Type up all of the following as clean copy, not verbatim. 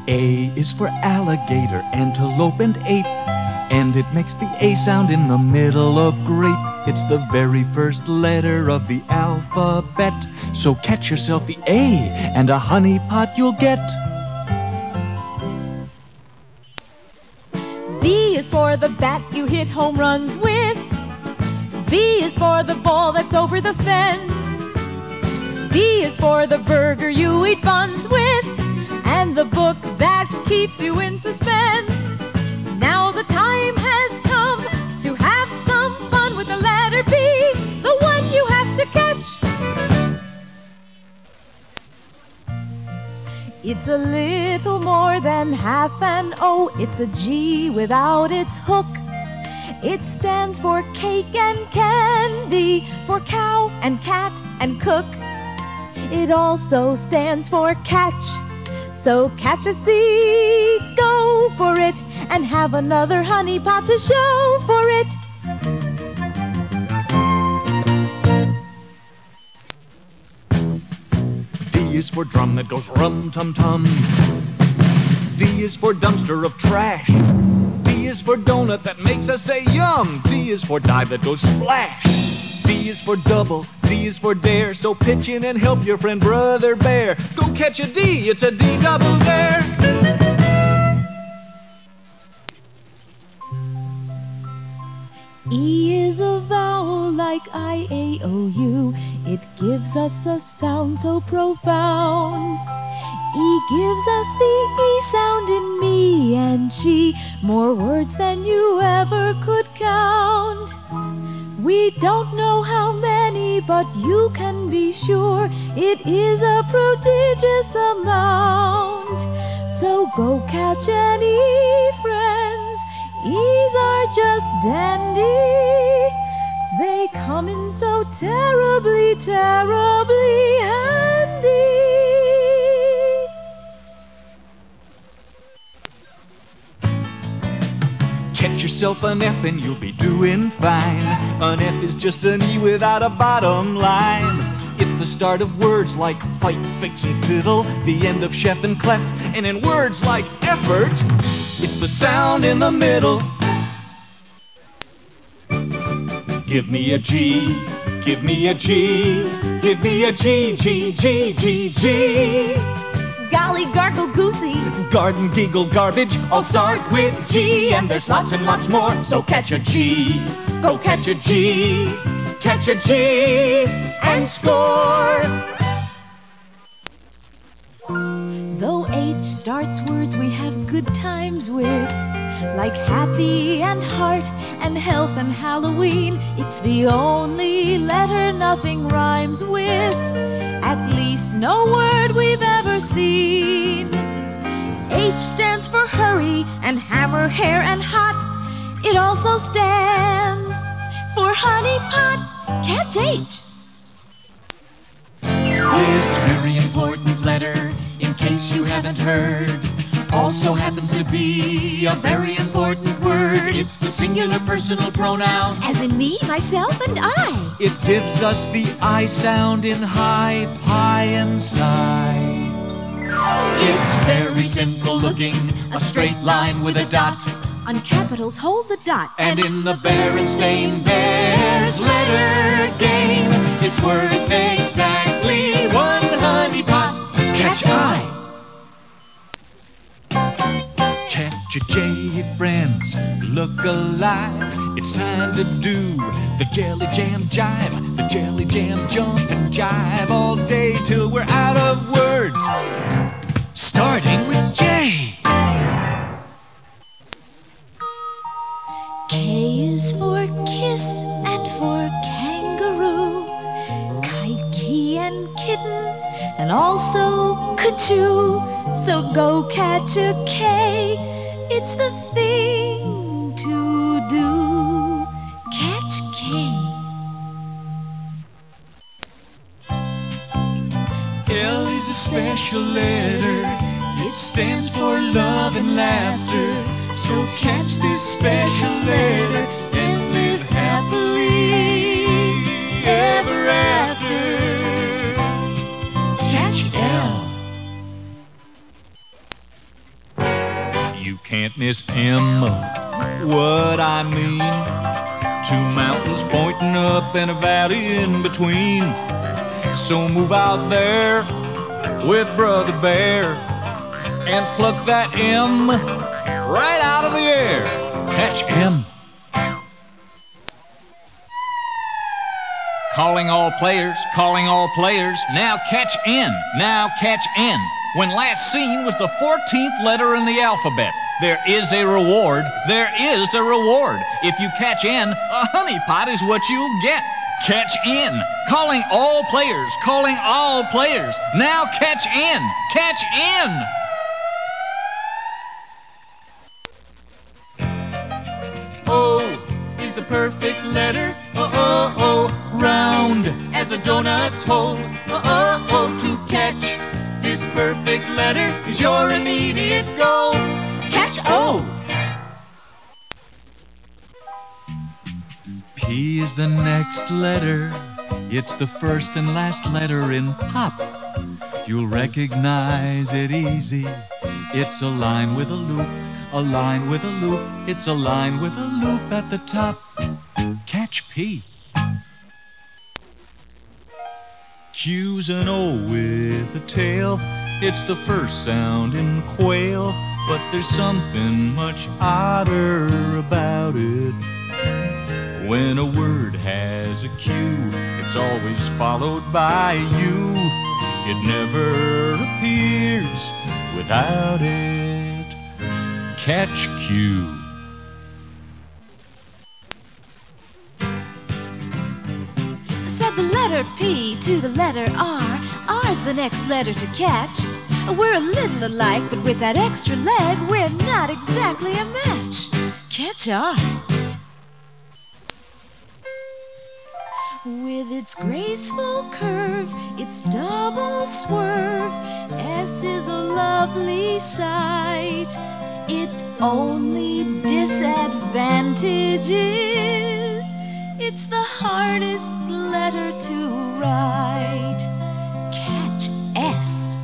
A is for alligator, antelope, and ape. And it makes the A sound in the middle of grape. It's the very first letter of the alphabet. So catch yourself the A, and a honey pot you'll get. B is for the bat you hit home runs with. B is for the ball that's over the fence. B is for the burger you eat buns with. And the book that keeps you in suspense. Now the time has come to have some fun with the letter B, the one you have to catch. It's a little more than half an O. It's a G without its hook. It stands for cake and candy, for cow and cat and cook. It also stands for catch. So catch a C, go for it, and have another honey pot to show for it. D is for drum that goes rum-tum-tum. D is for dumpster of trash. D is for donut that makes us say yum. D is for dive that goes splash. D is for double, D is for dare. So pitch in and help your friend Brother Bear. Go catch a D, it's a D double dare. E is a vowel like I-A-O-U. It gives us a sound so profound. E gives us the E sound in me and she. More words than you ever could count. We don't know how many, but you can be sure it is a prodigious amount. So go catch an E, friends. E's are just dandy. They come in so terribly, terribly handy. Catch yourself an F and you'll be doing fine. An F is just an E without a bottom line. It's the start of words like fight, fix, and fiddle. The end of chef and clef. And in words like effort, it's the sound in the middle. Give me a G, give me a G, give me a G, G, G, G, G. Golly gargle goosey, Garden giggle garbage, all start with G. And there's lots and lots more, so catch a G. Go catch a G, catch a G, and score. Though H starts words we have good times with, like happy and heart and health and Halloween, it's the only letter nothing rhymes with. At least no word we've ever seen. H stands for hurry and hammer, hair, and hot. It also stands for honey pot. Catch H. This very important letter, in case you haven't heard, also happens to be a very important word. It's the singular personal pronoun. As in me, myself, and I. It gives us the I sound in high, pie, and sigh. It's very simple looking, a straight line with a dot. On capitals, hold the dot. And in the Berenstain Bears letter game, it's worth exactly one honey pot. Catch I. Catch a J, friends, look alive. It's time to do the jelly jam jive, the jelly jam jump and jive all day till we're out of words. Starting with J. K is for kiss and for kangaroo, kike and kitten, and also kachoo. So go catch a K, it's the thing to do. Catch K. L is a special letter. It stands for love and laughter. So catch this special letter and live happily ever after. Catch L. You can't miss M. What I mean? Two mountains pointing up and a valley in between. So move out there with Brother Bear and pluck that M right out of the air. Catch M. Calling all players, now catch N, When last seen was the 14th letter in the alphabet. There is a reward. If you catch N, a honey pot is what you'll get. Catch N. Calling all players, now catch N, O is the perfect letter. Round as a donut's hole. To catch this perfect letter is your immediate goal. Catch O. P is the next letter. It's the first and last letter in pop. You'll recognize it easy. It's a line with a loop. It's a line with a loop at the top. Catch P. Q's an O with a tail. It's the first sound in quail, but there's something much odder about it. When a word has a Q, it's always followed by U. It never appears without it. Catch Q. Said the letter P to the letter R. R's the next letter to catch. We're a little alike, but with that extra leg, we're not exactly a match. Catch R. With its graceful curve, its double swerve, S is a lovely sight. Its only disadvantage is it's the hardest letter to write. Catch S.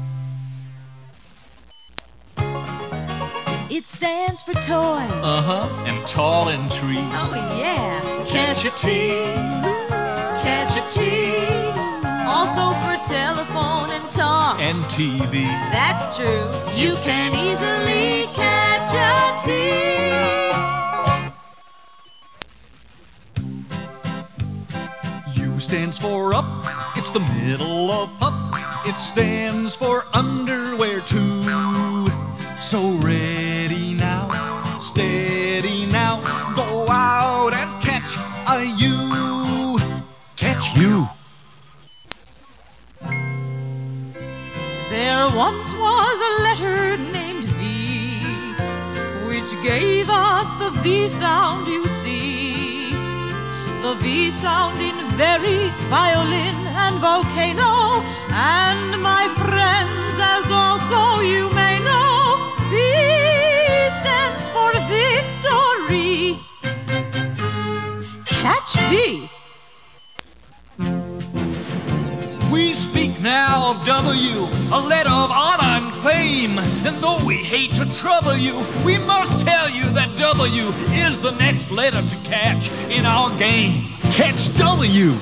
It stands for toy. And tall and tree. Oh yeah. Catch a T. Also for telephone and talk. And TV. That's true. You can easily catch a T. U stands for up. It's the middle of pup. It stands for underwear too. So ready now, steady now. Go out and catch a U. Catch U. There once was a letter named V, which gave us the V sound you see. The V sound in very, violin, and volcano. And my friends, as also you may know, V stands for victory. Catch V. We speak now of W, a letter of honor and fame. And though we hate to trouble you, we must tell you that W is the next letter to catch in our game. Catch W.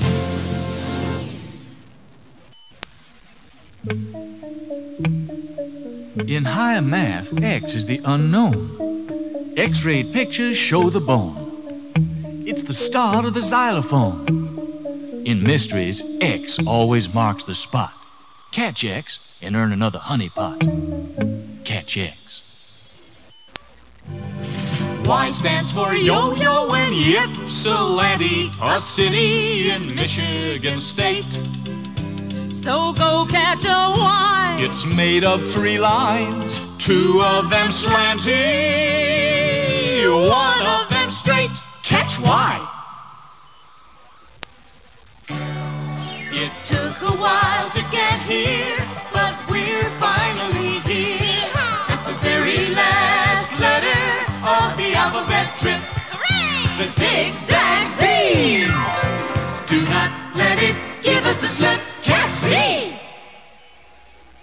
In higher math, X is the unknown. X-rayed pictures show the bone. It's the start of the xylophone. In mysteries, X always marks the spot. Catch X and earn another honey pot. Catch X. Y stands for yo-yo and Ypsilanti, a city in Michigan State. So go catch a Y. It's made of 3 lines, 2 of them slanty, 1 of them straight. Catch Y.